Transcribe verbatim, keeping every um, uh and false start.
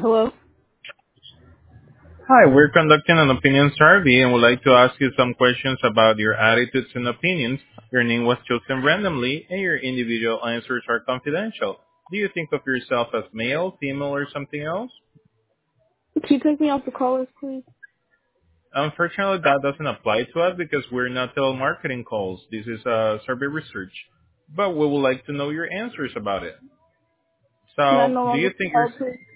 Hello? Hi, we're conducting an opinion survey and would like to ask you some questions about your attitudes and opinions. Your name was chosen randomly and your individual answers are confidential. Do you think of yourself as male, female, or something else? Can you take me off the callers, please? Unfortunately, that doesn't apply to us because we're not telemarketing calls. This is uh, survey research. But we would like to know your answers about it. Can I So, no do longer you be think you're... called, please?